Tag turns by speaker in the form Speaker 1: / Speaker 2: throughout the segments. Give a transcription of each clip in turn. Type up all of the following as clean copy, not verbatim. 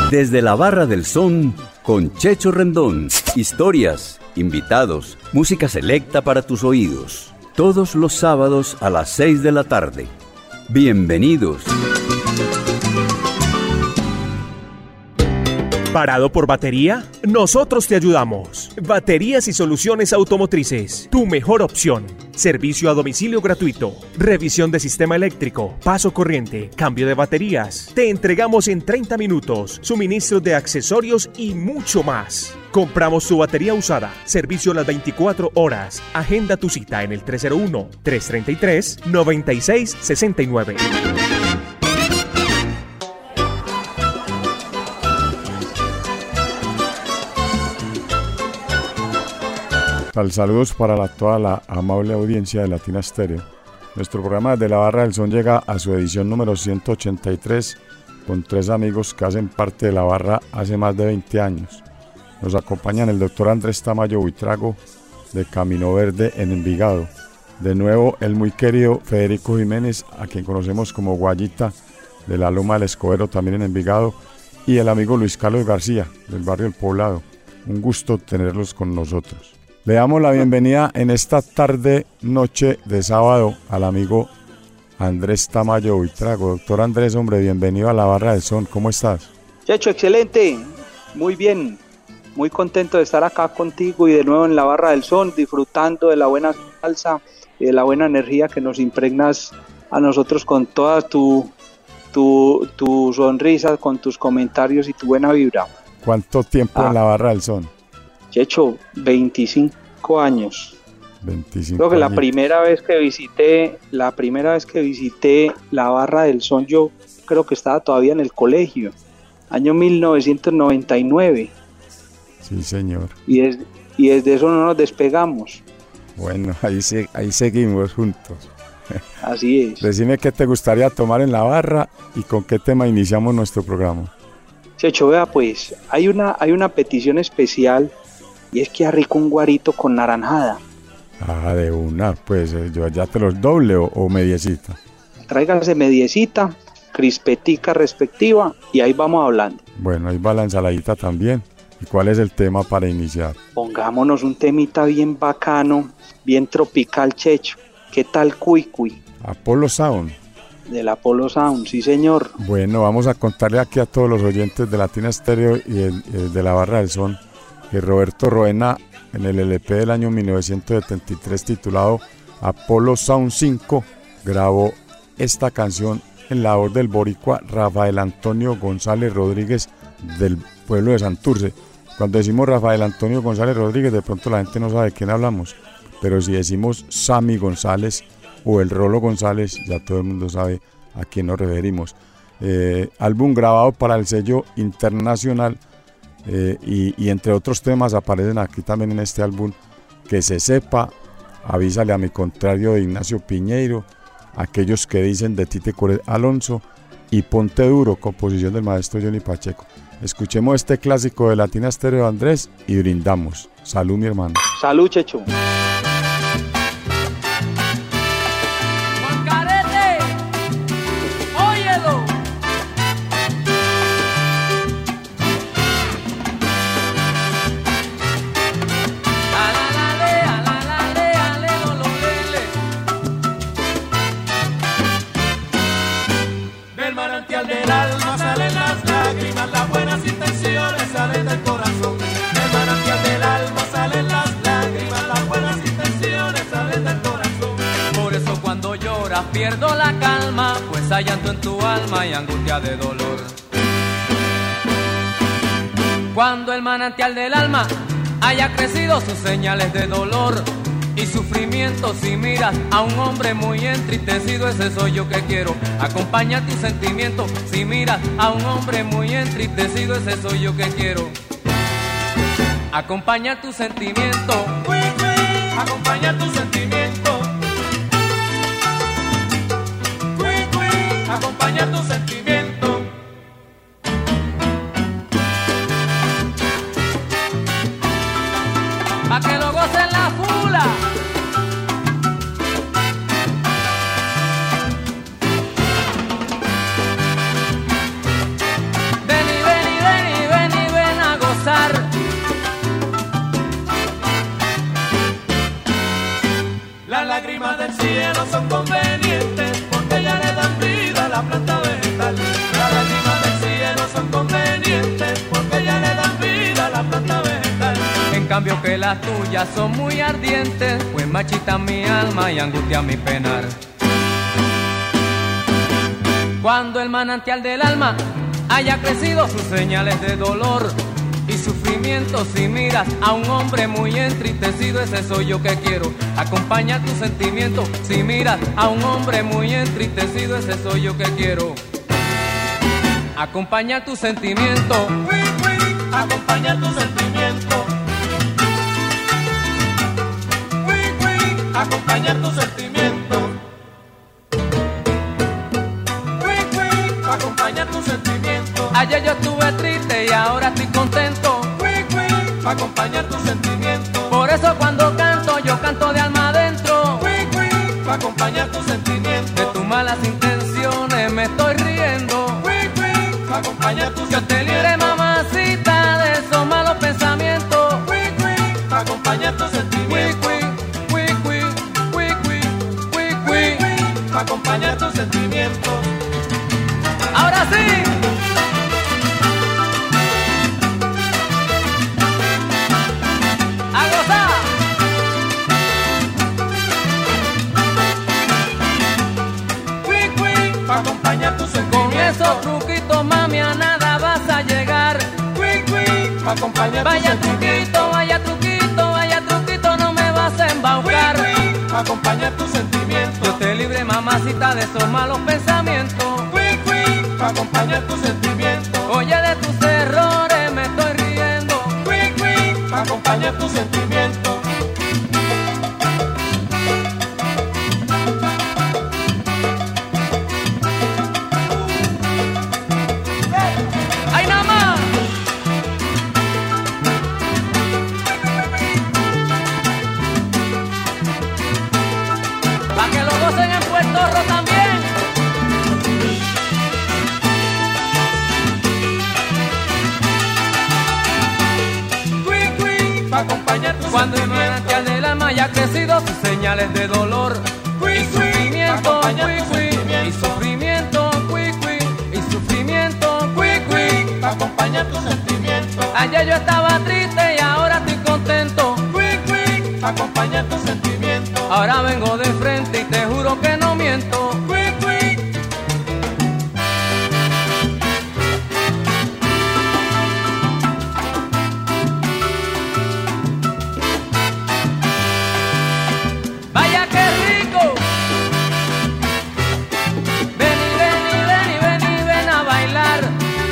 Speaker 1: Desde la Barra del Son, con Checho Rendón. Historias, invitados, música selecta para tus oídos. Todos los sábados a las 6 de la tarde. Bienvenidos.
Speaker 2: ¿Parado por batería? Nosotros te ayudamos. Baterías y soluciones automotrices. Tu mejor opción. Servicio a domicilio gratuito. Revisión de sistema eléctrico. Paso corriente. Cambio de baterías. Te entregamos en 30 minutos. Suministro de accesorios y mucho más. Compramos tu batería usada. Servicio a las 24 horas. Agenda tu cita en el 301-333-9669.
Speaker 3: Saludos para toda la amable audiencia de Latina Stereo. Nuestro programa Desde la Barra del Son llega a su edición número 183 con tres amigos que hacen parte de la barra hace más de 20 años. Nos acompañan el doctor Andrés Tamayo Buitrago de Camino Verde en Envigado. De nuevo el muy querido Federico Jiménez, a quien conocemos como Guayita, de la Loma del Escobero también en Envigado. Y el amigo Luis Carlos García del barrio El Poblado. Un gusto tenerlos con nosotros. Le damos la bienvenida en esta noche de sábado al amigo Andrés Tamayo Buitrago. Doctor Andrés, hombre, bienvenido a la Barra del Son. ¿Cómo estás?
Speaker 4: Checho, excelente. Muy bien. Muy contento de estar acá contigo y de nuevo en la Barra del Son, disfrutando de la buena salsa y de la buena energía que nos impregnas a nosotros con toda tu sonrisa, con tus comentarios y tu buena vibra.
Speaker 3: ¿Cuánto tiempo en la Barra del Son?
Speaker 4: Checho, 25 años.
Speaker 3: 25
Speaker 4: Creo que
Speaker 3: años.
Speaker 4: la primera vez que visité la Barra del Son, yo creo que estaba todavía en el colegio, año 1999.
Speaker 3: Sí, señor.
Speaker 4: Y desde eso no nos despegamos.
Speaker 3: Bueno, ahí seguimos juntos.
Speaker 4: Así es.
Speaker 3: Decime qué te gustaría tomar en la barra y con qué tema iniciamos nuestro programa.
Speaker 4: Checho, vea pues, hay una petición especial. Y es que arrico un guarito con naranjada.
Speaker 3: Ah, de una, pues yo ya te los doble o mediecita.
Speaker 4: Tráigase mediecita, crispetica respectiva y ahí vamos hablando.
Speaker 3: Bueno, ahí va la ensaladita también. ¿Y cuál es el tema para iniciar?
Speaker 4: Pongámonos un temita bien bacano, bien tropical, Checho. ¿Qué tal Cuy Cuy?
Speaker 3: Apollo Sound.
Speaker 4: Del Apollo Sound, sí señor.
Speaker 3: Bueno, vamos a contarle aquí a todos los oyentes de Latina Stereo y de la Barra del Son que Roberto Roena, en el LP del año 1973 titulado Apollo Sound 5, grabó esta canción en la voz del boricua Rafael Antonio González Rodríguez del pueblo de Santurce. Cuando decimos Rafael Antonio González Rodríguez, de pronto la gente no sabe de quién hablamos, pero si decimos Sammy González o el Rolo González, ya todo el mundo sabe a quién nos referimos. Álbum grabado para el sello internacional. Y entre otros temas aparecen aquí también en este álbum Que se sepa, Avísale a mi contrario de Ignacio Piñeiro, Aquellos que dicen de Tite Corel Alonso y Ponte Duro, composición del maestro Johnny Pacheco. Escuchemos este clásico de Latina Stereo, Andrés, y brindamos. Salud, mi hermano.
Speaker 4: Salud, Checho.
Speaker 5: Pierdo la calma, pues hay llanto en tu alma y angustia de dolor. Cuando el manantial del alma haya crecido sus señales de dolor y sufrimiento, si miras a un hombre muy entristecido, ese soy yo que quiero. Acompaña tu sentimiento, si miras a un hombre muy entristecido, ese soy yo que quiero. Acompaña tu sentimiento, acompaña tu sentimiento. Acompañar tu sentimiento. Pa' que lo gocen la fula. Vení, vení, vení.
Speaker 6: convenientes porque ya le dan vida a la planta vegetal. Las lágrimas del cielo son convenientes porque ya le dan vida a la planta vegetal.
Speaker 5: En cambio que las tuyas son muy ardientes, pues marchitan mi alma y angustian mi penar. Cuando el manantial del alma haya crecido sus señales de dolor y sufrimiento, si miras a un hombre muy entristecido, ese soy yo que quiero acompañar tu sentimiento. Si miras a un hombre muy entristecido, ese soy yo que quiero acompañar tu sentimiento.
Speaker 6: Acompañar tu sentimiento. Acompañar tu sentimiento. Acompañar tu sentimiento.
Speaker 5: Ayer yo estuve triste y ahora estoy contento.
Speaker 6: Acompañar tu sentimiento.
Speaker 5: Por eso cuando canto, yo canto de alma adentro.
Speaker 6: Acompañar tu sentimiento.
Speaker 5: De tus malas intenciones me estoy riendo.
Speaker 6: Acompañar tu
Speaker 5: Yo te libre, mamacita, de esos malos pensamientos.
Speaker 6: Acompañar tu sentimiento. Acompañar tu sentimiento.
Speaker 5: Ahora sí. A gozar.
Speaker 6: Acompañar tu sentimiento.
Speaker 5: Con esos truquitos, mami, a nada vas a llegar.
Speaker 6: Acompañar tu
Speaker 5: Vaya
Speaker 6: sentimiento.
Speaker 5: truquito, vaya truquito, vaya truquito, no me vas a embaucar.
Speaker 6: Acompañar tu sentimiento.
Speaker 5: Yo te libre, mamacita, de esos malos pensamientos.
Speaker 6: Acompañar tu sentimiento.
Speaker 5: Oye, de tus errores me estoy riendo.
Speaker 6: Acompañar tu sentimiento.
Speaker 5: ¡Ay, nada más! Pa' que lo gocen en Puerto Rico también.
Speaker 6: Acompañar tu
Speaker 5: Cuando el
Speaker 6: sentimiento.
Speaker 5: manantial del alma haya crecido sus señales de dolor y sufrimiento,
Speaker 6: Acompañar tu sentimiento.
Speaker 5: y sufrimiento, y sufrimiento,
Speaker 6: Acompañar tu sentimiento.
Speaker 5: Ayer yo estaba triste y ahora estoy contento.
Speaker 6: Acompañar tu sentimiento.
Speaker 5: Ahora vengo de frente y te juro que no miento. Vaya que rico. Ven y ven y ven y ven y ven a bailar.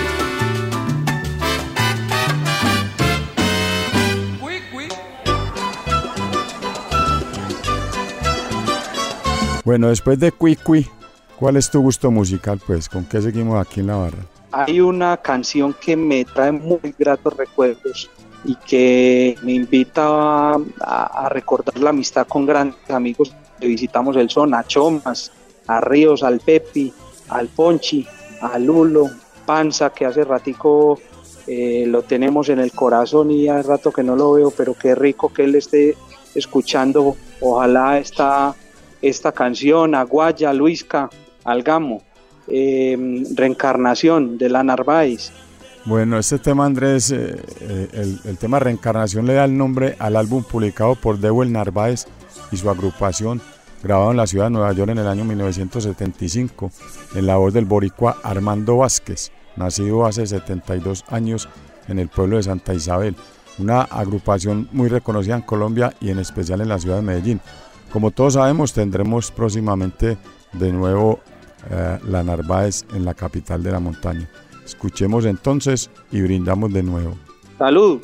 Speaker 3: Bueno, después de Cuicui, ¿cuál es tu gusto musical? Pues, ¿con qué seguimos aquí en la barra?
Speaker 4: Hay una canción que me trae muy gratos recuerdos y que me invita a recordar la amistad con grandes amigos que visitamos el son, a Chomas, a Ríos, al Pepi, al Ponchi, a Lulo, Panza, que hace ratico lo tenemos en el corazón y hace rato que no lo veo, pero qué rico que él esté escuchando, ojalá esta canción, a Guaya, Luisca, al Gamo, Reencarnación de la Narváez.
Speaker 3: Bueno, este tema, Andrés, el tema Reencarnación le da el nombre al álbum publicado por Dewey Narváez y su agrupación, grabado en la ciudad de Nueva York en el año 1975, en la voz del boricua Armando Vázquez, nacido hace 72 años en el pueblo de Santa Isabel, una agrupación muy reconocida en Colombia y en especial en la ciudad de Medellín. Como todos sabemos, tendremos próximamente de nuevo la Narváez en la capital de la montaña. Escuchemos entonces y brindamos de nuevo.
Speaker 4: ¡Salud!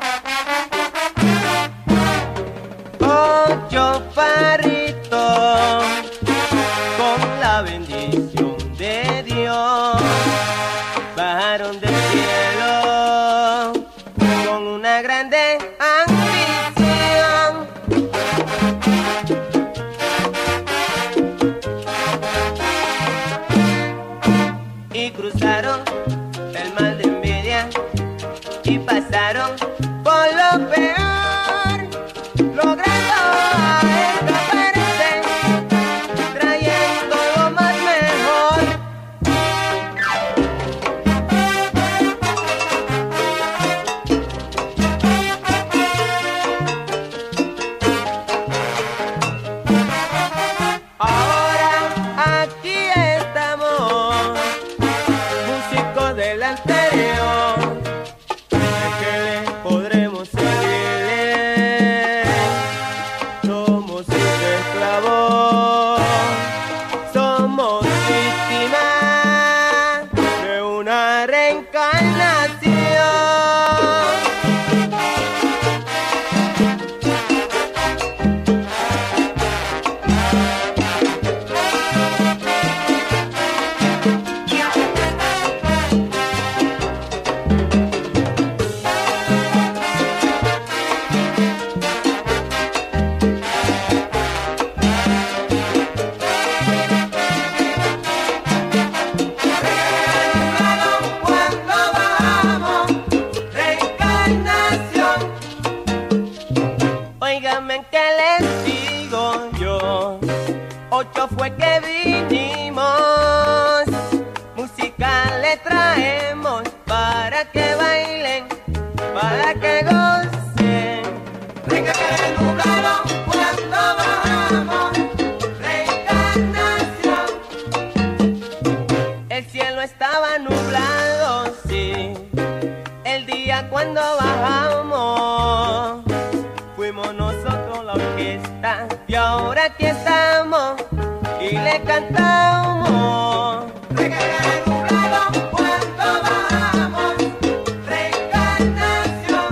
Speaker 7: Chofarrito de ambición. Y cruzaron el mar de envidia y pasaron por lo peor, logrando escaparse, trayendo lo más mejor. Ahora aquí estamos, músicos del anterior, ¿de qué le podremos servirle? Somos sus esclavos, somos víctimas de una reencarnación. Óigame, ¿qué les digo yo? 8 fue que vinimos, música le traemos para que bailen, para que gocen. Venga que nublaron cuando bajamos, reencarnación. El cielo estaba nublado, sí, el día cuando bajamos. Fuimos nosotros la orquesta y ahora aquí estamos y le cantamos. Renublado cuando bajamos, reencarnación.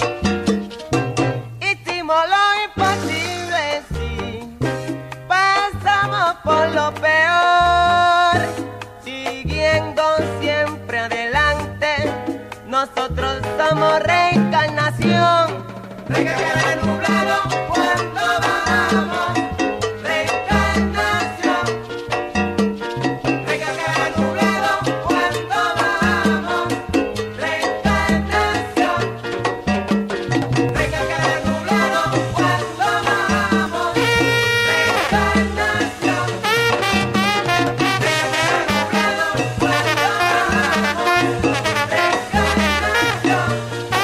Speaker 7: Hicimos lo imposible, sí, pasamos por lo peor, siguiendo siempre adelante. Nosotros somos reencarnación. Renublado cuando bajamos, reencarnación. Renublado cuando bajamos, reencarnación. Renublado cuando bajamos, reencarnación. Renublado cuando bajamos, reencarnación.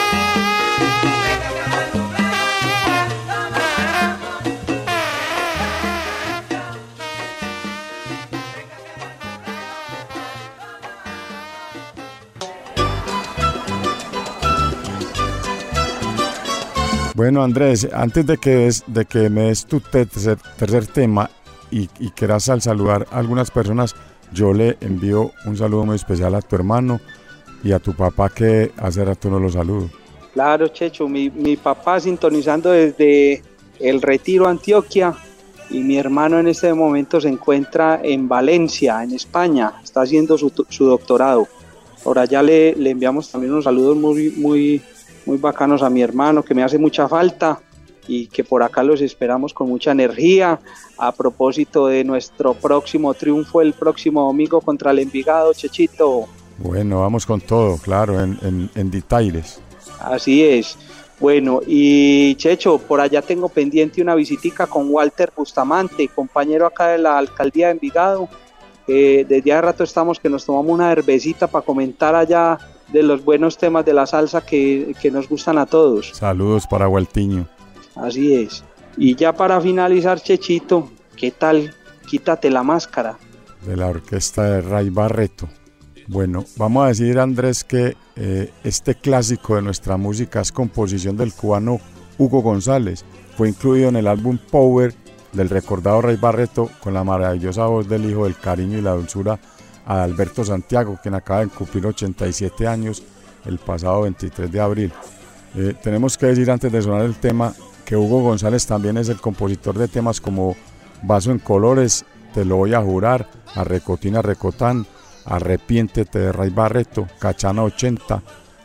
Speaker 3: Bueno, Andrés, antes de que me des tu tercer tema y quieras al saludar a algunas personas, yo le envío un saludo muy especial a tu hermano y a tu papá, que hace rato no lo saludo.
Speaker 4: Claro, Checho, mi papá sintonizando desde El Retiro, Antioquia, y mi hermano en este momento se encuentra en Valencia, en España, está haciendo su doctorado. Por allá le enviamos también unos saludos muy bacanos a mi hermano, que me hace mucha falta, y que por acá los esperamos con mucha energía a propósito de nuestro próximo triunfo el próximo domingo contra el Envigado, Chechito.
Speaker 3: Bueno, vamos con todo, claro, en detalles.
Speaker 4: Así es. Bueno, y Checho, por allá tengo pendiente una visitica con Walter Bustamante, compañero acá de la alcaldía de Envigado. Desde hace rato estamos que nos tomamos una cervecita para comentar allá de los buenos temas de la salsa que nos gustan a todos.
Speaker 3: Saludos para Gualtiño.
Speaker 4: Así es. Y ya para finalizar, Chechito, ¿qué tal? Quítate la máscara.
Speaker 3: De la orquesta de Ray Barreto. Bueno, vamos a decir, Andrés, que este clásico de nuestra música es composición del cubano Hugo González. Fue incluido en el álbum Power del recordado Ray Barreto, con la maravillosa voz del hijo del cariño y la dulzura, Adalberto Santiago, quien acaba de cumplir 87 años el pasado 23 de abril. Tenemos que decir, antes de sonar el tema, que Hugo González también es el compositor de temas como Vaso en Colores, Te lo voy a jurar, Arrecotina Recotán, Arrepiéntete de Ray Barreto, Cachana 80,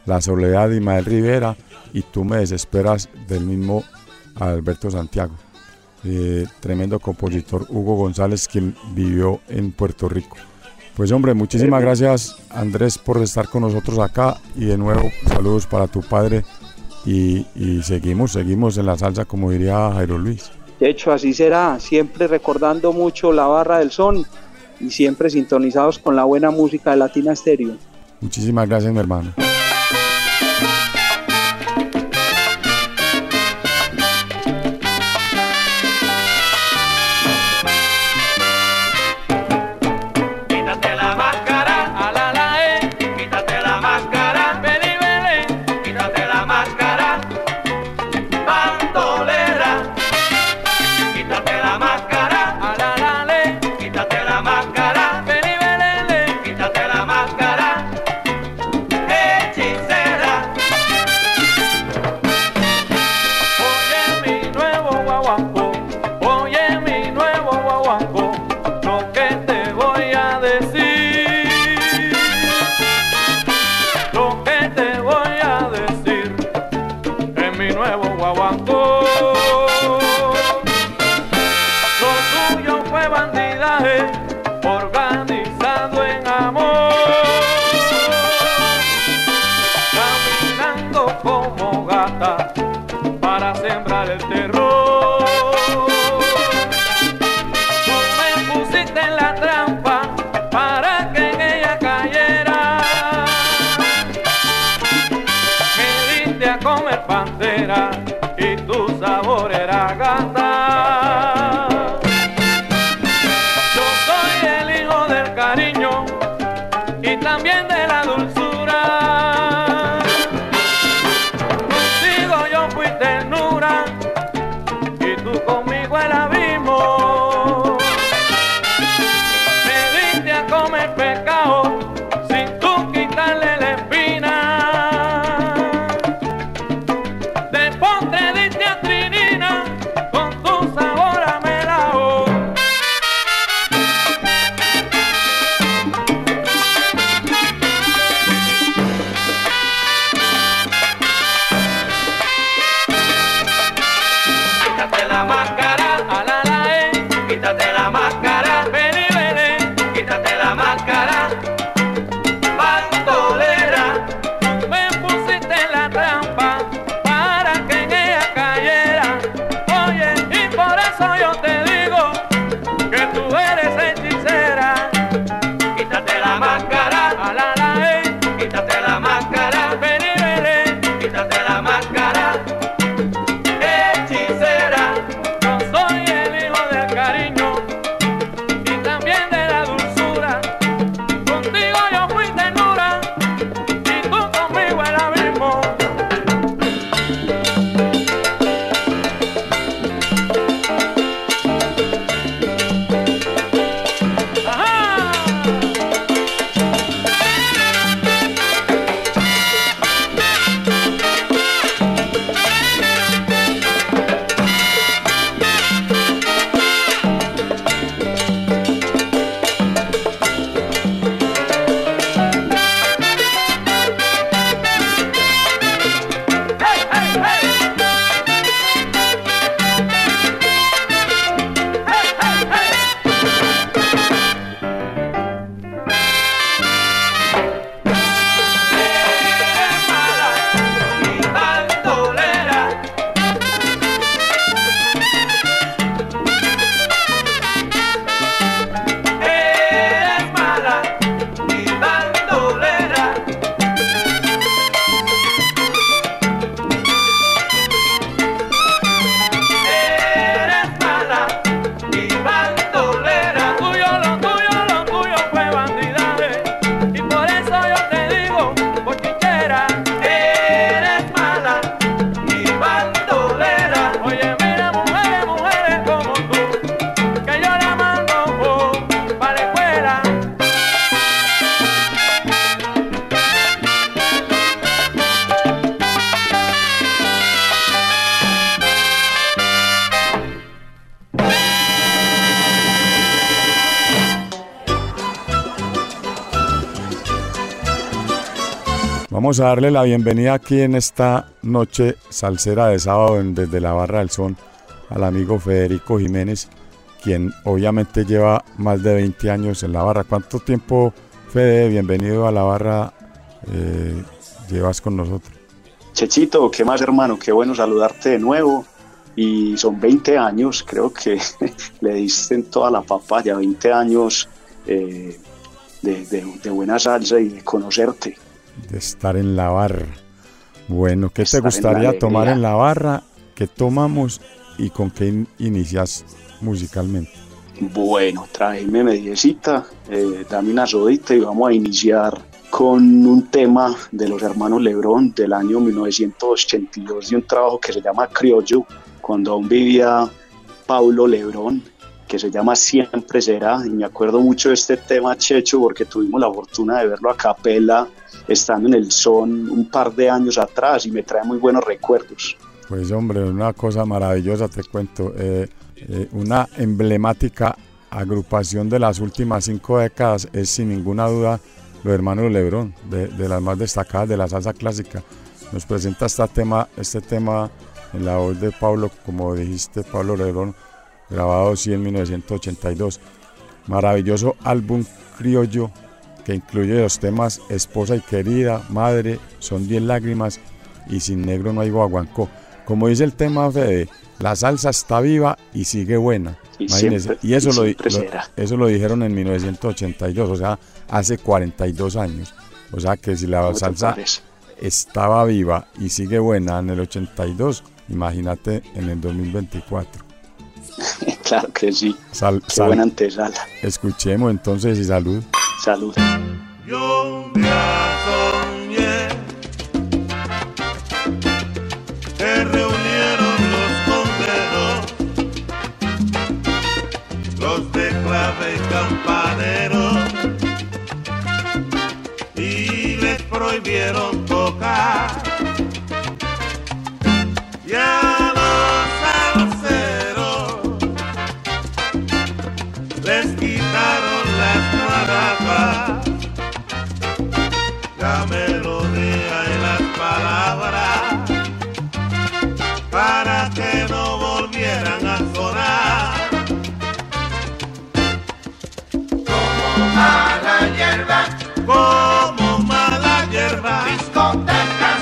Speaker 3: La Soledad de Ismael Rivera y Tú me desesperas del mismo Alberto Santiago. Tremendo compositor Hugo González, quien vivió en Puerto Rico. Pues hombre, muchísimas gracias Andrés por estar con nosotros acá y de nuevo saludos para tu padre y seguimos en la salsa, como diría Jairo Luis.
Speaker 4: De hecho, así será, siempre recordando mucho la Barra del Son y siempre sintonizados con la buena música de Latina Stereo.
Speaker 3: Muchísimas gracias, mi hermano.
Speaker 6: Organizado en amor, caminando como gata para sembrar el terror. Tú me pusiste en la trampa para que en ella cayera. Me diste a comer pantera y tu sabor era gata. Y también de la dulzura, contigo yo fui ternura y tú conmigo el abismo. Me diste a comer pecado sin tú quitarle la espina. De postre diste a trinina con tu sabor a melao. Quítate la máscara, ven y ven, quítate la máscara, bandolera. Tú me pusiste en la trampa para que en ella cayera. Oye, y por eso yo te digo que tú eres hechicera. Quítate la máscara, quítate la máscara, ven y ven, quítate la máscara. Hechicera, yo soy el hijo del cariño
Speaker 3: Vamos a darle la bienvenida aquí en esta noche salsera de sábado desde la Barra del Son al amigo Federico Jiménez, quien obviamente lleva más de 20 años en la barra. ¿Cuánto tiempo, Fede, bienvenido a la barra, llevas con nosotros?
Speaker 8: Chechito, ¿qué más, hermano? Qué bueno saludarte de nuevo. Y son 20 años, creo que le diste en toda la papaya, 20 años de buena salsa y de conocerte.
Speaker 3: De estar en la barra. Bueno, ¿qué te gustaría tomar en la barra? ¿Qué tomamos y con qué inicias musicalmente?
Speaker 8: Bueno, tráeme mediecita, dame una sodita y vamos a iniciar con un tema de los hermanos Lebrón del año 1982, de un trabajo que se llama Criollo, cuando aún vivía Paulo Lebrón, que se llama Siempre Será. Y me acuerdo mucho de este tema, Checho, porque tuvimos la fortuna de verlo a capela estando en el Son un par de años atrás y me trae muy buenos recuerdos.
Speaker 3: Pues hombre, una cosa maravillosa, te cuento, una emblemática agrupación de las últimas 5 décadas es sin ninguna duda los hermanos Lebrón, de las más destacadas de la salsa clásica. Nos presenta este tema en la voz de Pablo, como dijiste, Pablo Lebrón, grabado sí en 1982. Maravilloso álbum criollo que incluye los temas Esposa y Querida, Madre, Son 10 Lágrimas y Sin Negro No Hay Guaguancó. Como dice el tema, Fede, la salsa está viva y sigue buena. Y eso lo dijeron en 1982, o sea, hace 42 años. O sea que si la salsa estaba viva y sigue buena en el 82, imagínate en el 2024.
Speaker 8: Claro que sí. Qué buena antesala.
Speaker 3: Escuchemos entonces y salud.
Speaker 8: Salud.
Speaker 9: Yo un día soñé que reunieron los conderos, los de clave y campanero, y les prohibieron tocar. Y a los salseros les quitaron las maracas, la melodía y las palabras, para que no volvieran a sonar.
Speaker 10: Como mala hierba,
Speaker 9: Como mala hierba,
Speaker 10: discotecas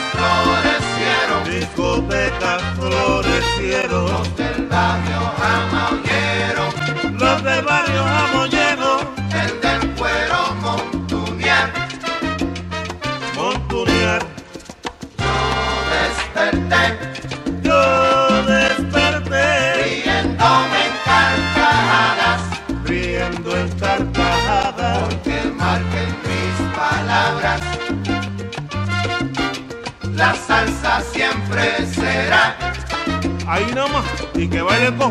Speaker 10: florecieron,
Speaker 9: los del barrio jamaullero,
Speaker 10: los del barrio jamollero,
Speaker 9: el del cuero montunear.
Speaker 10: Yo desperté,
Speaker 9: riendo en carcajadas,
Speaker 10: porque marquen mis palabras. La salsa siempre será.
Speaker 9: ahí nomás, y que baile con.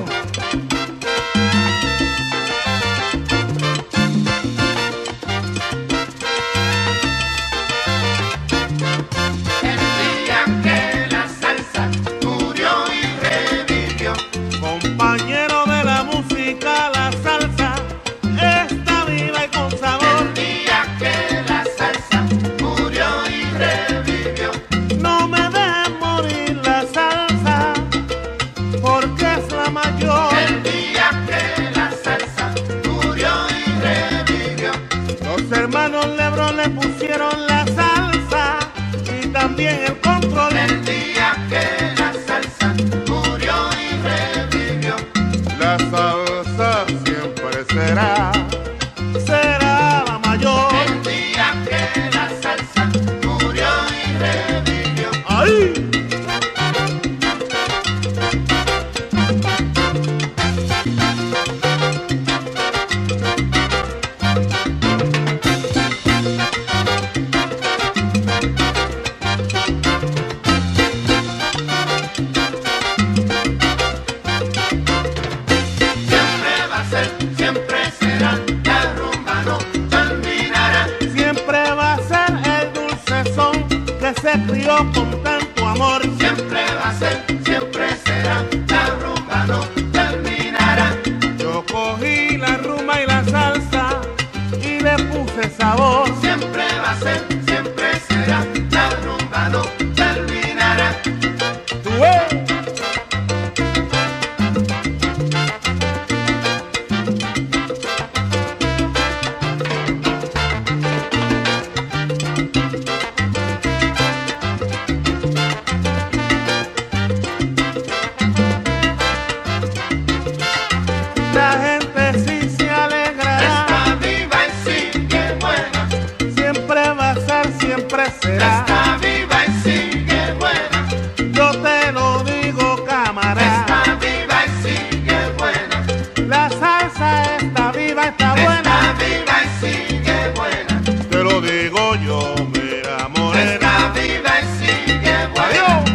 Speaker 10: El día que la salsa murió y revivió,
Speaker 9: Compañero de la música, la salsa está viva y con sabor.
Speaker 10: el día que la salsa murió y revivió,
Speaker 9: No me dejes morir la salsa, porque es la mayor.
Speaker 10: el
Speaker 9: será.
Speaker 10: Está viva y sigue buena.
Speaker 9: Yo te lo digo, camarada.
Speaker 10: Está viva y sigue buena.
Speaker 9: La salsa está viva, está buena.
Speaker 10: Está viva y sigue buena.
Speaker 9: Te lo digo yo, mira, morena.
Speaker 10: Está viva y sigue buena.
Speaker 9: Adiós.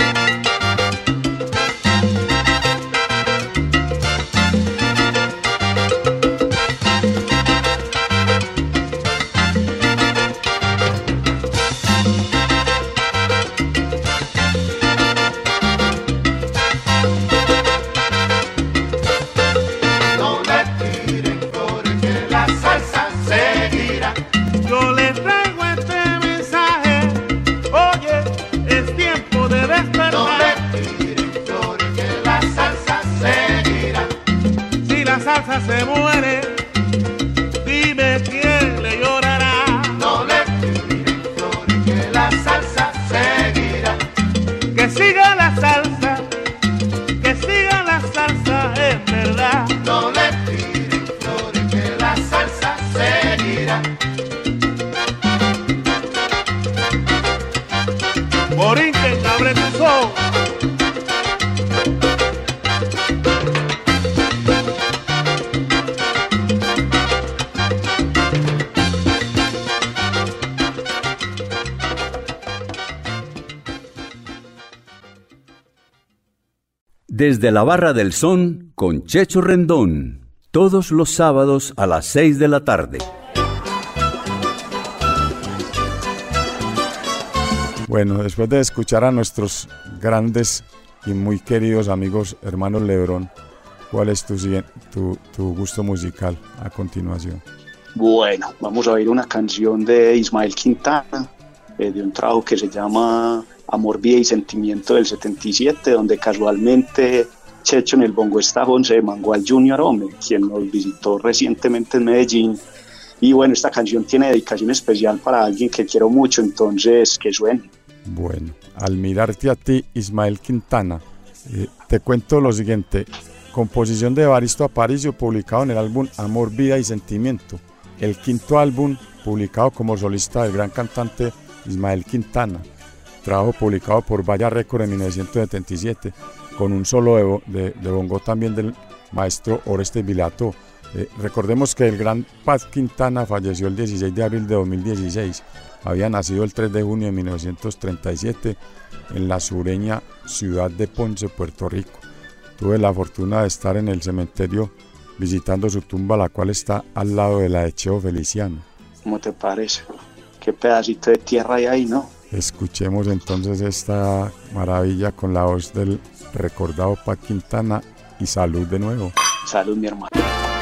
Speaker 10: No le tiren flores que la salsa seguirá.
Speaker 9: Yo le traigo este mensaje. Oye, es tiempo de
Speaker 10: No
Speaker 9: despertar.
Speaker 10: le tiren flores que la salsa seguirá.
Speaker 9: Si la salsa se muere, dime quién le llorará.
Speaker 10: No le tiren flores que la salsa seguirá.
Speaker 9: Que siga la salsa, que siga la salsa, en verdad.
Speaker 10: No le tiren flores que la salsa seguirá.
Speaker 9: Borinquen, abre tus ojos.
Speaker 1: Desde la Barra del Son con Checho Rendón, todos los sábados a las 6 de la tarde.
Speaker 3: Bueno, después de escuchar a nuestros grandes y muy queridos amigos hermanos Lebrón, ¿cuál es tu gusto musical a continuación?
Speaker 8: Bueno, vamos a oír una canción de Ismael Quintana, de un trabajo que se llama Amor, Vida y Sentimiento del 77, donde casualmente Checho en el bongo está José Mangual Junior Ome, quien nos visitó recientemente en Medellín. Y bueno, esta canción tiene dedicación especial para alguien que quiero mucho, entonces que suene.
Speaker 3: Bueno, al mirarte a ti, Ismael Quintana, te cuento lo siguiente. Composición de Evaristo Aparicio, publicado en el álbum Amor, Vida y Sentimiento, el quinto álbum publicado como solista del gran cantante Ismael Quintana. Trabajo publicado por Vaya Record en 1977, con un solo de bongo también del maestro Oreste Vilato. Recordemos que el gran Paz Quintana falleció el 16 de abril de 2016. Había nacido el 3 de junio de 1937 en la sureña ciudad de Ponce, Puerto Rico. Tuve la fortuna de estar en el cementerio visitando su tumba, la cual está al lado de la de Cheo Feliciano.
Speaker 8: ¿Cómo te parece? Qué pedacito de tierra hay ahí, ¿no?
Speaker 3: Escuchemos entonces esta maravilla con la voz del recordado Paz Quintana y salud de nuevo.
Speaker 8: Salud, mi hermano.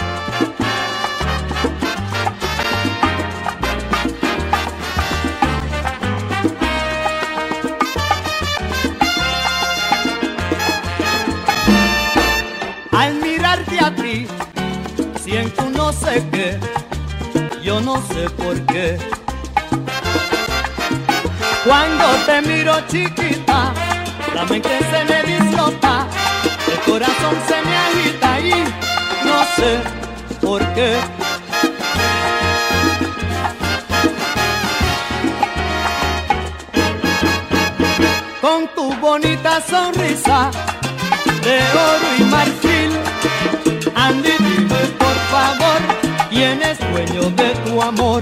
Speaker 11: Al mirarte a ti, siento no sé qué, yo no sé por qué. Cuando te miro chiquita, la mente se me dislota, el corazón se me agita y no sé por qué. Con tu bonita sonrisa de oro y marfil, Andy, dime por favor, ¿quién es dueño de tu amor?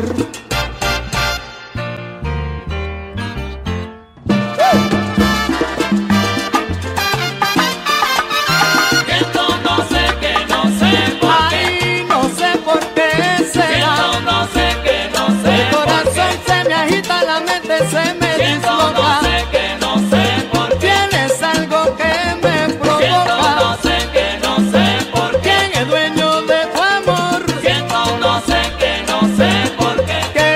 Speaker 11: Se me dislota.
Speaker 6: No sé por qué.
Speaker 11: Tienes algo que me provoca.
Speaker 6: No sé por qué.
Speaker 11: ¿Quién es dueño de tu amor?
Speaker 6: No sé por qué.
Speaker 11: Que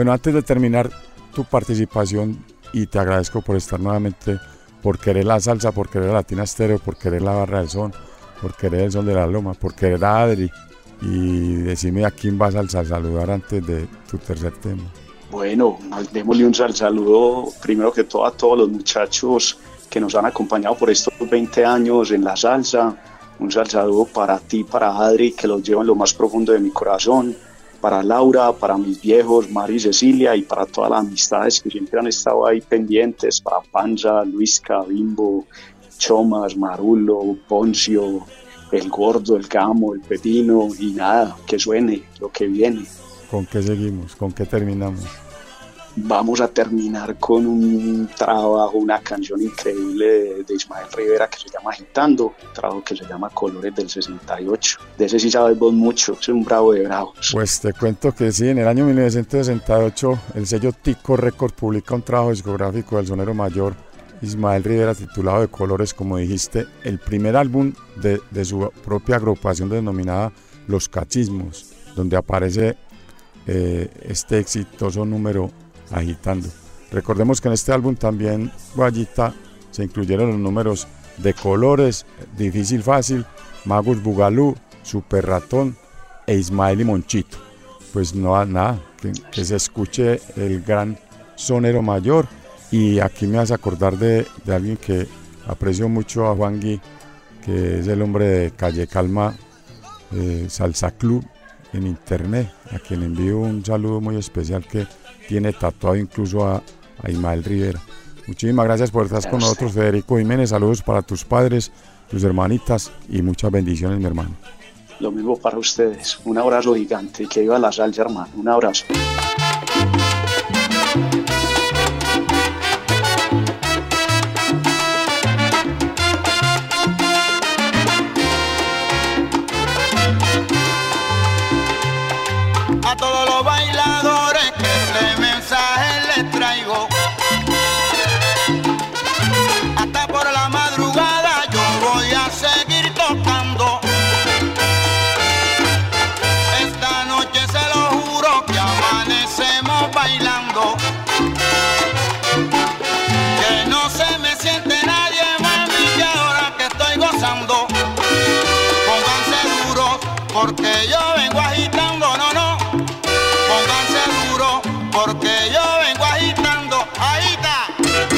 Speaker 3: Bueno, antes de terminar tu participación, y te agradezco por estar nuevamente, por querer la salsa, por querer Latina Estéreo, por querer la Barra del Son, por querer el Son de la Loma, por querer a Adri, y decime a quién vas a saludar antes de tu tercer tema.
Speaker 8: Bueno, démosle un saludo primero que todo a todos los muchachos que nos han acompañado por estos 20 años en la salsa. Un saludo para ti, para Adri, que los llevo en lo más profundo de mi corazón, para Laura, para mis viejos, Mari y Cecilia, y para todas las amistades que siempre han estado ahí pendientes, para Panza, Luisca, Bimbo, Chomas, Marulo, Poncio, el Gordo, el Gamo, el Pepino, y nada, que suene lo que viene.
Speaker 3: ¿Con qué seguimos? ¿Con qué terminamos?
Speaker 8: Vamos a terminar con un trabajo, una canción increíble de Ismael Rivera que se llama Agitando, un trabajo que se llama Colores del 68. De ese sí sabes vos mucho, es un bravo de bravos.
Speaker 3: Pues te cuento que sí, en el año 1968 el sello Tico Record publica un trabajo discográfico del sonero mayor Ismael Rivera titulado De Colores, como dijiste, el primer álbum de su propia agrupación denominada Los Cachismos, donde aparece este exitoso número Agitando. Recordemos que en este álbum también, Guayita, se incluyeron los números De Colores, Difícil Fácil, Magus Bugalú, Super Ratón e Ismael y Monchito. Pues no nada, que se escuche el gran sonero mayor. Y aquí me vas a acordar de alguien que aprecio mucho, a Juan Gui, que es el hombre de Calle Calma, Salsa Club en internet, a quien envío un saludo muy especial, que tiene tatuado incluso a Ismael Rivera. Muchísimas gracias por estar con nosotros, Federico Jiménez. Saludos para tus padres, tus hermanitas, y muchas bendiciones, mi hermano.
Speaker 8: Lo mismo para ustedes, un abrazo gigante y que viva la salsa, hermano, un abrazo.
Speaker 10: A todos los bailadores que este mensaje les traigo, hasta por la madrugada yo voy a seguir tocando. Esta noche se lo juro que amanecemos bailando, que no se me siente nadie, mami, que ahora que estoy gozando. Pónganse duros porque yo vengo agitando, no, no. Pónganse duro porque yo vengo agitando. Ahí está.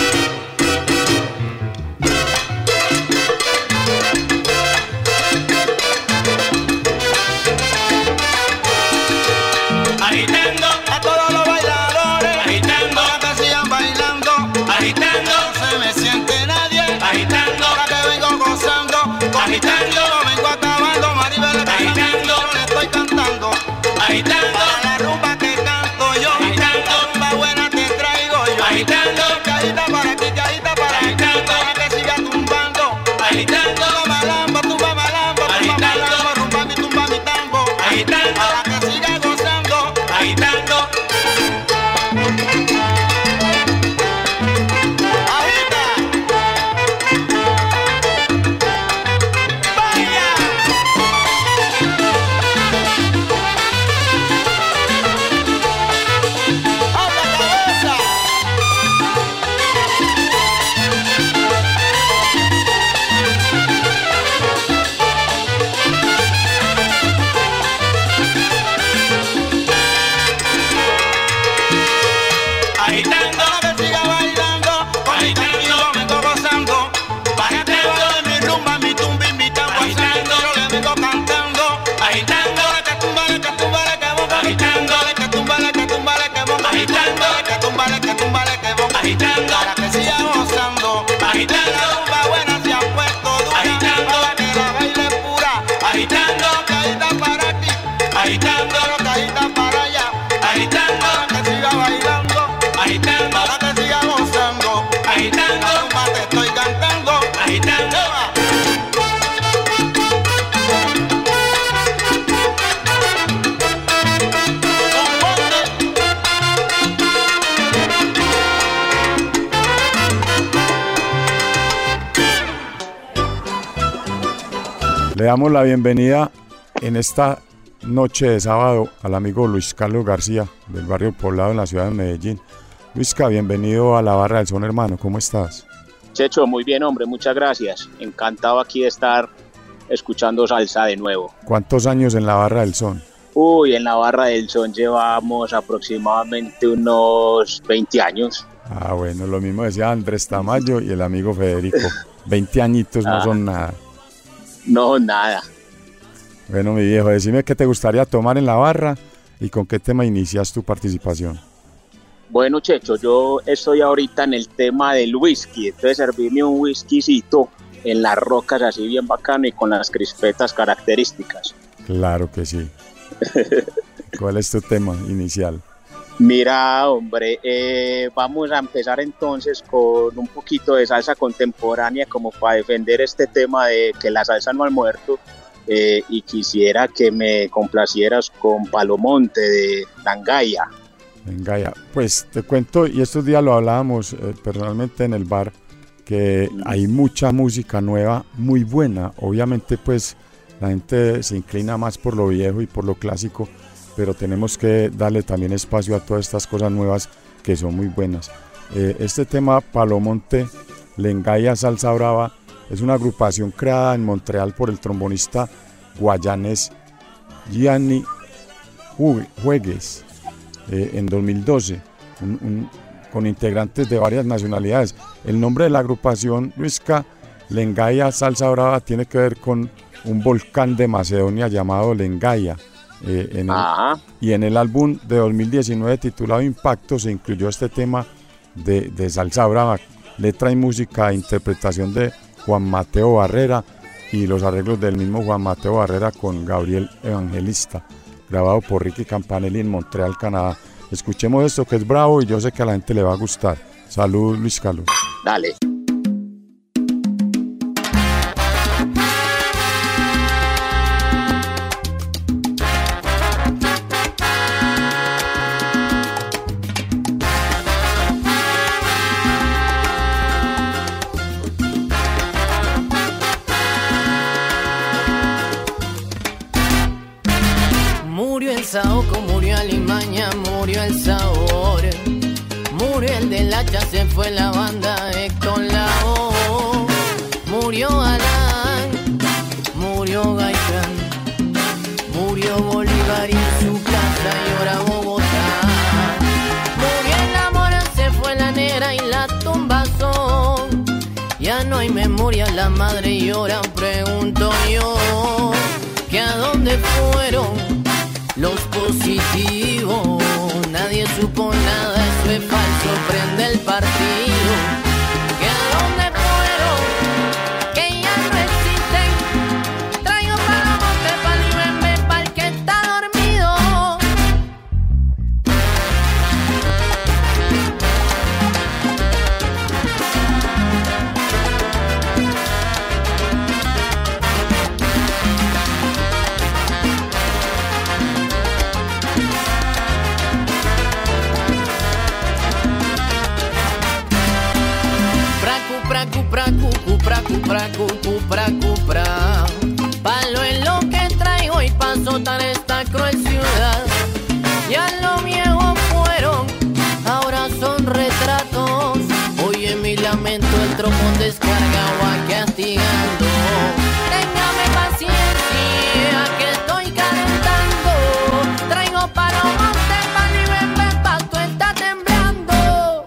Speaker 10: Agitando a todos los bailadores, agitando para que sigan bailando, agitando, no se me siente nadie, agitando, para que vengo gozando, agitando, no vengo acabando, Maribel, agitando, no le estoy cantando, agitando. Agitando, cajita para aquí, cajita para allá, para que siga tumbando. Agitando, malamba, tumba malamba, tumba malamba, rumba mi tumba mi tambo. Agitando, para que siga gozando. Agitando. Agita. Vaya. A la cabeza. Agitando, que siga bailando, agitando, yo vengo gozando, agitando de mi rumba, mi tumba y mi tambo, agitando, yo le vengo cantando, agitando, que tumba, que tumba, que boca, agitando, que tumba, que tumba, que boca, agitando, que tumba, que tumba, que boca, agitando, para que siga gozando, agitando, la rumba buena se ha puesto dura, agitando, que la baile pura, agitando, cajita para aquí, agitando, cajita para allá, agitando, que siga bailando. Agitando, para que siga gozando, agitando, más te estoy cantando, agitando.
Speaker 3: Le damos la bienvenida en esta noche de sábado al amigo Luis Carlos García del barrio Poblado en la ciudad de Medellín. Luisca, bienvenido a la Barra del Son, hermano, ¿cómo estás?
Speaker 12: Checho, muy bien, hombre, muchas gracias. Encantado aquí de estar escuchando salsa de nuevo.
Speaker 3: ¿Cuántos años en la Barra del Son?
Speaker 12: Uy, en la Barra del Son llevamos aproximadamente unos 20 años.
Speaker 3: Ah, bueno, lo mismo decía Andrés Tamayo y el amigo Federico. 20 añitos no son nada.
Speaker 12: No, nada.
Speaker 3: Bueno, mi viejo, decime qué te gustaría tomar en la barra y con qué tema inicias tu participación.
Speaker 12: Bueno, Checho, yo estoy ahorita en el tema del whisky, entonces servirme un whiskycito en las rocas así bien bacano y con las crispetas características.
Speaker 3: Claro que sí. ¿Cuál es tu tema inicial?
Speaker 12: Mira, hombre, vamos a empezar entonces con un poquito de salsa contemporánea como para defender este tema de que la salsa no ha muerto, y quisiera que me complacieras con Palomonte de Langaya.
Speaker 3: Langaya, pues te cuento, y estos días lo hablábamos personalmente en el bar, que hay mucha música nueva, muy buena. Obviamente pues la gente se inclina más por lo viejo y por lo clásico, pero tenemos que darle también espacio a todas estas cosas nuevas que son muy buenas. Este tema Palomonte, Langaya Salsa Brava, es una agrupación creada en Montreal por el trombonista guayanés Gianni Juegues en 2012, con integrantes de varias nacionalidades. El nombre de la agrupación, Luisca, Langaya Salsa Brava, tiene que ver con un volcán de Macedonia llamado Langaya. Y en el álbum de 2019 titulado Impacto se incluyó este tema de Salsa Brava, letra y música e interpretación de Juan Mateo Barrera y los arreglos del mismo Juan Mateo Barrera con Gabriel Evangelista, grabado por Ricky Campanelli en Montreal, Canadá. Escuchemos esto que es bravo y yo sé que a la gente le va a gustar. Salud, Luis Carlos.
Speaker 12: Dale.
Speaker 13: Saoco, murió Alimaña, murió el sabor, murió el del hacha, se fue la banda Héctor Lavoe, murió Alán, murió Gaitán, murió Bolívar y en su casa llora Bogotá, murió el amor, se fue la negra y la tumba son, ya no hay memoria, la madre llora, pregunto yo, que a dónde fueron los positivos, nadie supo nada, eso es falso, prende el partido. ¿Que a dónde fueron? Que ya no existen. Traigo Palomonte, Palibembe, pa'l que está dormido. Cupra. Palo en lo que traigo y pa' azotar esta cruel ciudad. Ya lo viejo fueron, ahora son retratos. Oye mi lamento, el tropón descargado a castigando. Téngame paciencia que estoy calentando. Traigo Palomonte, Palibembe, pasto está temblando.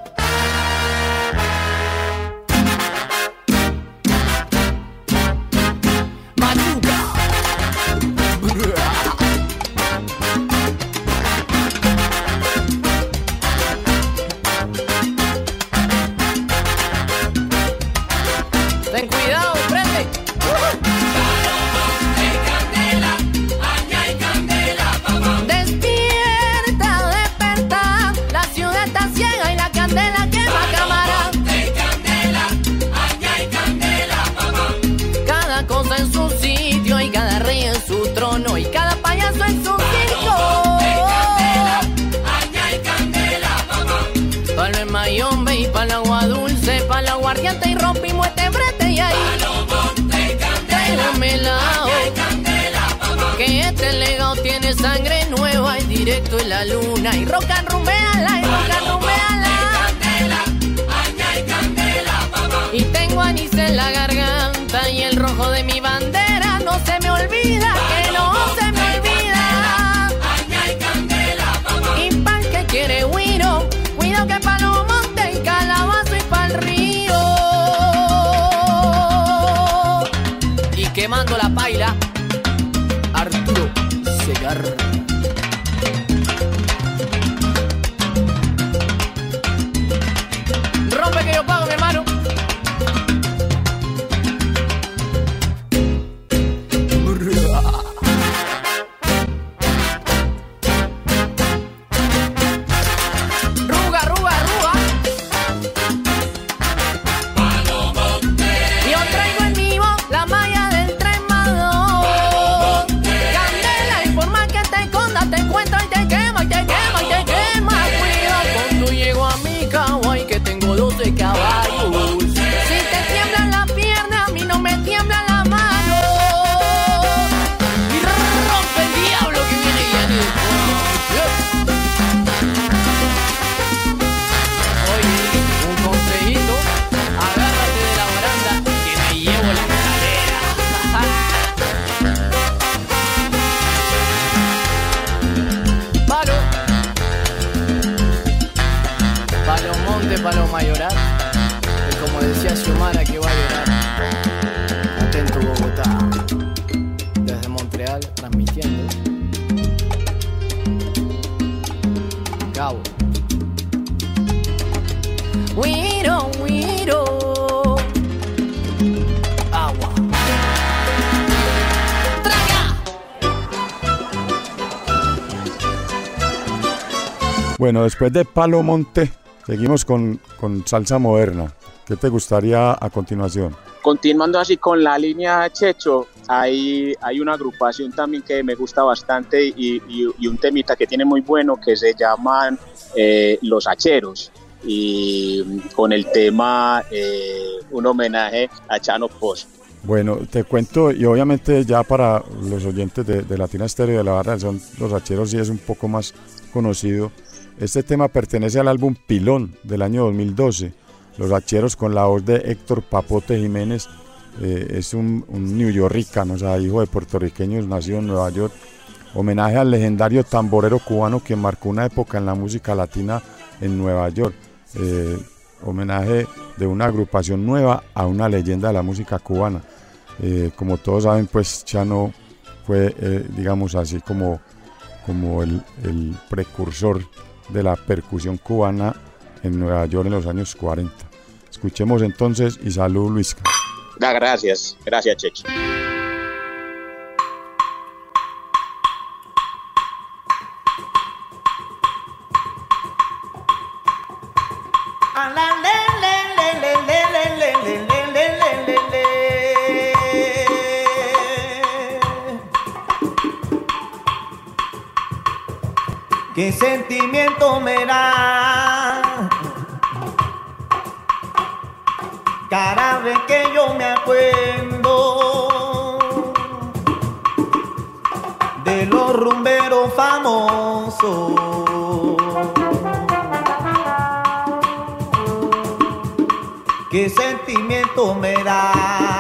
Speaker 13: Ten cuidado, prende. Palomonte, candela, aña y candela, papá. Despierta, desperta, la ciudad está ciega y la candela quema, cámara. Palomonte, candela, aña y candela, papá. Cada cosa en su sitio y cada rey en su trono y cada payaso en su circo. Palomonte, candela, aña y candela, papá. Palo en Mayombe y palo agua dulce, palo aguardiente y rompimos este brete y ahí. Palomonte, candela, aña y candela, papá. Que este legado tiene sangre nueva y directo en la luna. Y rock and rumbeala, y rock and rumbeala.
Speaker 10: Hay candela, papá.
Speaker 13: Y tengo anís en la garganta y el rojo de mi bandera no se me olvida, que no se me olvida.
Speaker 10: Hay candela, papá.
Speaker 13: Y pa'l que quiere güiro, cuido que pa' los montes y calabazo y pa'l río. Y quemando la paila, Arturo Segarra. Rompe que yo pago, mi hermano. Ruga, ruga, ruga. Yo traigo en mi voz la malla del tremador. Candela, y por más que te esconda, te encuentra y te quema, y te quema, y te quema. Cuidado cuando llego a mi Kawaii, que tengo 12 caballos. Si te tiemblan la pierna, a mí no me tiembla la mano. Y rompe el diablo que viene ya ni Oye, un consejito, agárrate de la baranda que me llevo la escalera. Palo monte, palo mayoral. Y como decía Xiomara que va a llorar. Atento Bogotá. Desde Montreal transmitiendo. Cabo. Güiro, güiro. Agua.
Speaker 3: Bueno, después de Palo Monte, seguimos con salsa moderna. ¿Qué te gustaría a continuación?
Speaker 12: Continuando así con la línea Checho, hay una agrupación también que me gusta bastante y un temita que tiene muy bueno que se llaman Los Hacheros, y con el tema un homenaje a Chano Pozo.
Speaker 3: Bueno, te cuento, y obviamente ya para los oyentes de Latina Estéreo y de la Barra del Son, Los Hacheros sí es un poco más conocido. Este tema pertenece al álbum Pilón del año 2012. Los Hacheros, con la voz de Héctor Papote Jiménez, es un neoyorricano, o sea, hijo de puertorriqueños, nacido en Nueva York. Homenaje al legendario tamborero cubano que marcó una época en la música latina en Nueva York. Homenaje de una agrupación nueva a una leyenda de la música cubana. Como todos saben, pues Chano fue, digamos así, como el precursor de la percusión cubana en Nueva York en los años 40. Escuchemos entonces y salud, Luisca.
Speaker 12: Gracias Checho.
Speaker 11: ¿Qué sentimiento me da cada vez que yo me acuerdo de los rumberos famosos? ¿Qué sentimiento me da?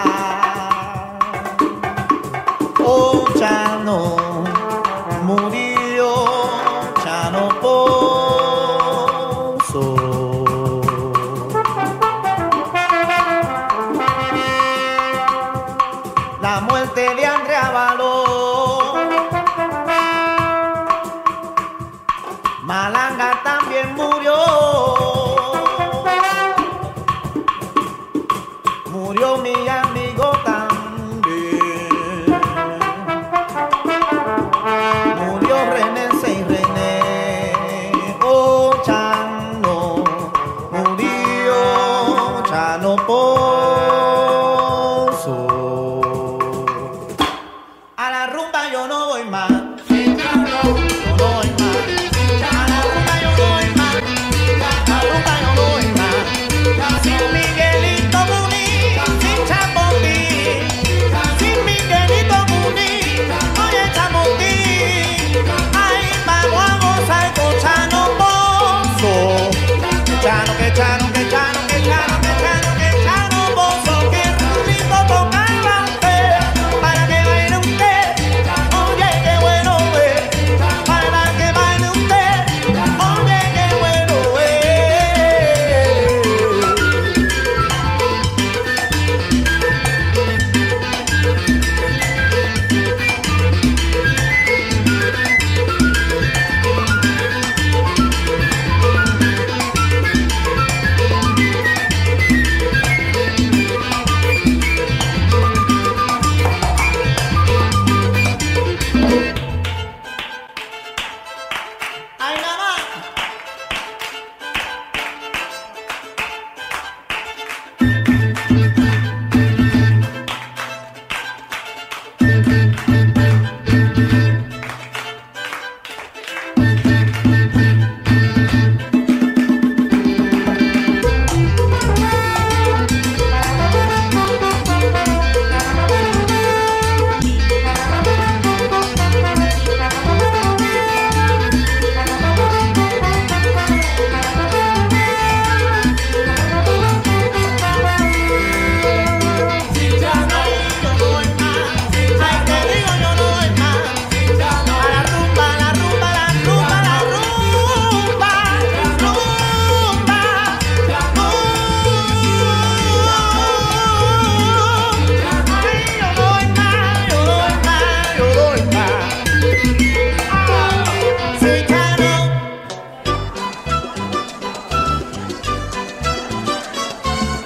Speaker 11: Oh, Chano murió, Chano Pozo. La muerte de Andrea Való, Malanga también murió. Murió mi amigo también. Murió René y René. Oh, Chano murió, Chano Pozo. A la rumba yo no voy más. Yo no voy más. A la rumba yo no voy más. A la rumba yo no voy más. Sin Miguelito Muní, sin Chapotín, sin Miguelito Muní, oye Chapotín,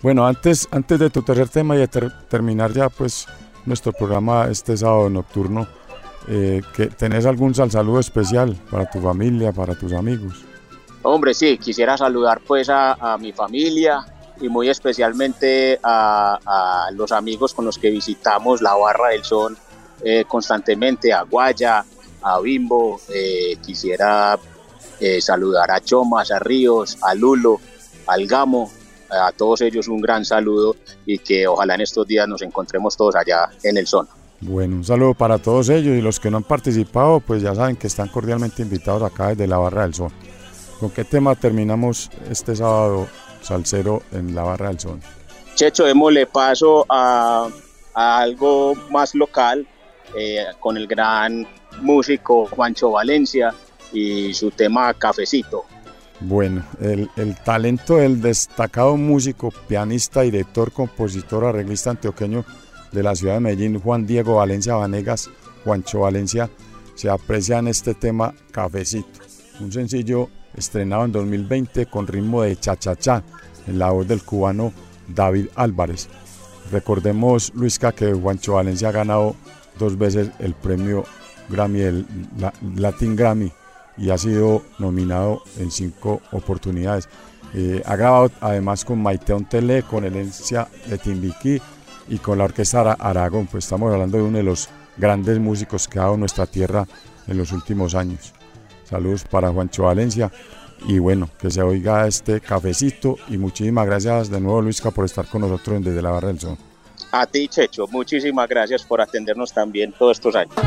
Speaker 3: Bueno, antes de tu tercer tema y de terminar ya pues nuestro programa este sábado nocturno, que ¿tenés algún saludo especial para tu familia, para tus amigos?
Speaker 12: Hombre, sí, quisiera saludar pues a mi familia y muy especialmente a los amigos con los que visitamos la Barra del Son constantemente, a Guaya, a Bimbo. Quisiera saludar a Chomas, a Ríos, a Lulo, al Gamo, a todos ellos un gran saludo y que ojalá en estos días nos encontremos todos allá en el Son.
Speaker 3: Bueno, un saludo para todos ellos y los que no han participado, pues ya saben que están cordialmente invitados acá desde la Barra del Son. ¿Con qué tema terminamos este sábado salsero en la Barra del Son?
Speaker 12: Checho, démosle paso a algo más local con el gran músico Juancho Valencia y su tema Cafecito.
Speaker 3: Bueno, el talento del destacado músico, pianista, director, compositor, arreglista antioqueño de la ciudad de Medellín, Juan Diego Valencia Vanegas, Juancho Valencia, se aprecia en este tema Cafecito, un sencillo estrenado en 2020 con ritmo de cha-cha-cha, en la voz del cubano David Álvarez. Recordemos, Luisca, que Juancho Valencia ha ganado 2 veces el premio Grammy, el Latin Grammy, y ha sido nominado en 5 oportunidades. Ha grabado además con Maite Ontele, con Herencia de Timbiquí y con la Orquesta Aragón. Pues estamos hablando de uno de los grandes músicos que ha dado nuestra tierra en los últimos años. Saludos para Juancho Valencia y bueno, que se oiga este Cafecito y muchísimas gracias de nuevo, Luisca, por estar con nosotros desde la Barra del Son.
Speaker 12: A ti, Checho, muchísimas gracias por atendernos también todos estos años.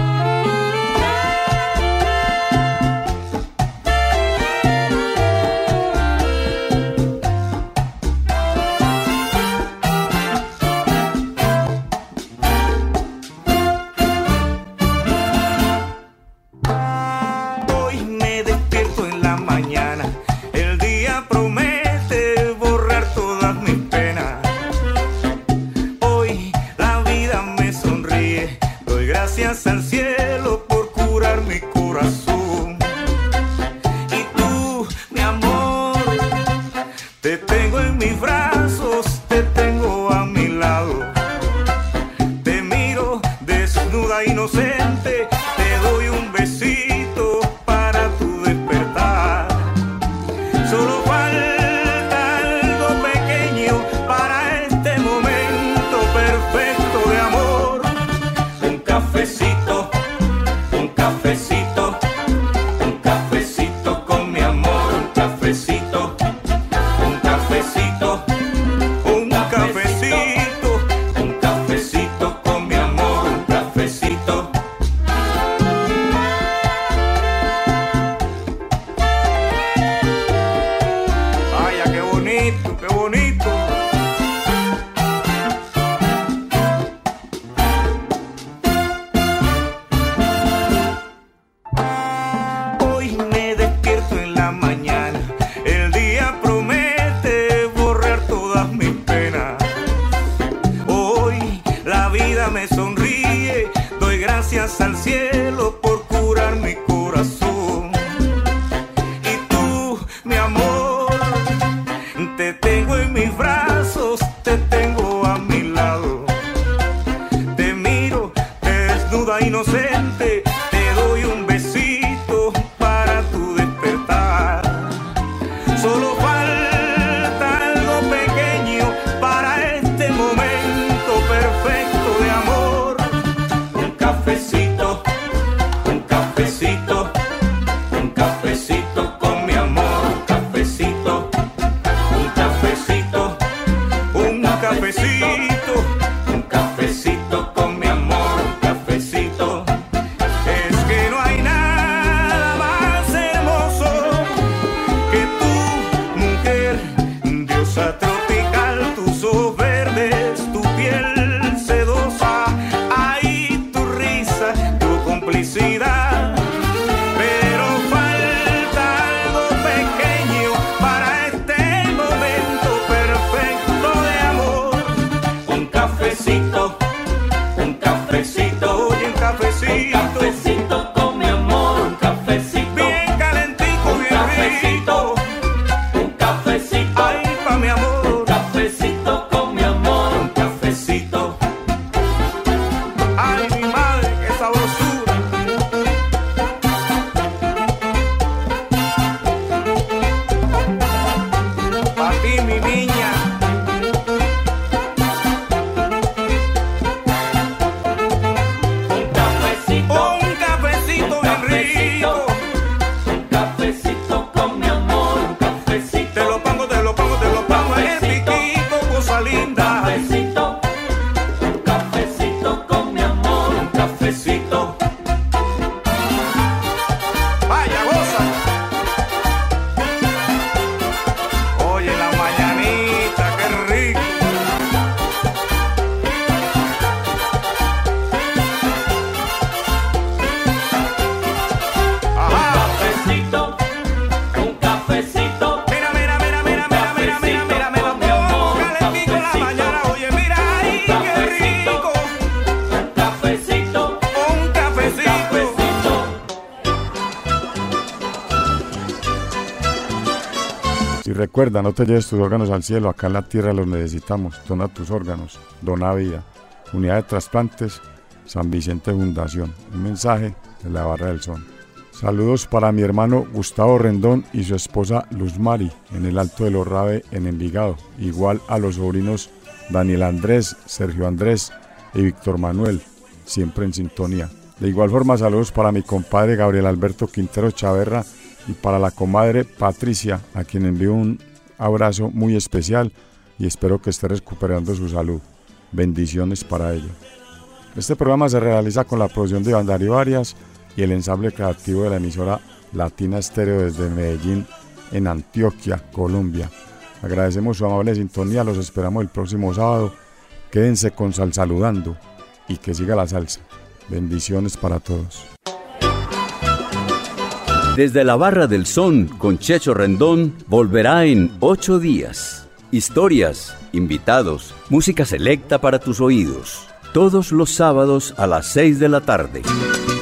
Speaker 9: Al cielo por curar mi corazón. Y tú, mi amor, te tengo en mis brazos, te tengo a mi lado. Te miro desnuda, inocente, te doy un besito para tu despertar. Solo falta algo pequeño para este momento perfecto de amor. Un cafecito, un cafecito, un cafecito con mi amor. Un cafecito, un cafecito, un cafecito, un cafecito con mi amor. Un cafecito. Vaya, qué bonito, qué bonito. Al cielo por curar mi corazón. Y tú, mi amor, te tengo en mis brazos, te tengo a mi lado. Te miro desnuda, inocente, te doy un besito para tu despertar. Solo falta algo pequeño para este momento perfecto de amor. Un cafecito, un cafecito, un cafecito con mi amor. Un cafecito, un cafecito, un cafecito, un cafecito con mi amor. Un cafecito. Es que no hay nada más hermoso que tú, mujer, diosa tropical, tus ojos verdes, tu piel sedosa. Ay, tu risa, tu complicidad. Pero falta algo pequeño para este momento perfecto de amor. Un cafecito, un cafecito, oye, un cafecito. Un cafecito con mi amor. Un cafecito bien calentico, un bien cafecito, rico. Un cafecito, ay, pa' mi amor. Un cafecito con
Speaker 3: recuerda, no te lleves tus órganos al cielo, acá en la tierra los necesitamos. Dona tus órganos, dona vida. Unidad de Trasplantes, San Vicente Fundación. Un mensaje de la Barra del Son. Saludos para mi hermano Gustavo Rendón y su esposa Luz Mari en el Alto de los Rabe en Envigado. Igual a los sobrinos Daniel Andrés, Sergio Andrés y Víctor Manuel, siempre en sintonía. De igual forma, saludos para mi compadre Gabriel Alberto Quintero Chaverra y para la comadre Patricia, a quien envío un abrazo muy especial y espero que esté recuperando su salud. Bendiciones para ella. Este programa se realiza con la producción de Iván Darío Arias y el ensamble creativo de la emisora Latina Estéreo desde Medellín, en Antioquia, Colombia. Agradecemos su amable sintonía, los esperamos el próximo sábado. Quédense con Sal Saludando y que siga la salsa. Bendiciones para todos.
Speaker 1: Desde la Barra del Son con Checho Rendón volverá en 8 días. Historias, invitados, música selecta para tus oídos. Todos los sábados a las 6 de la tarde.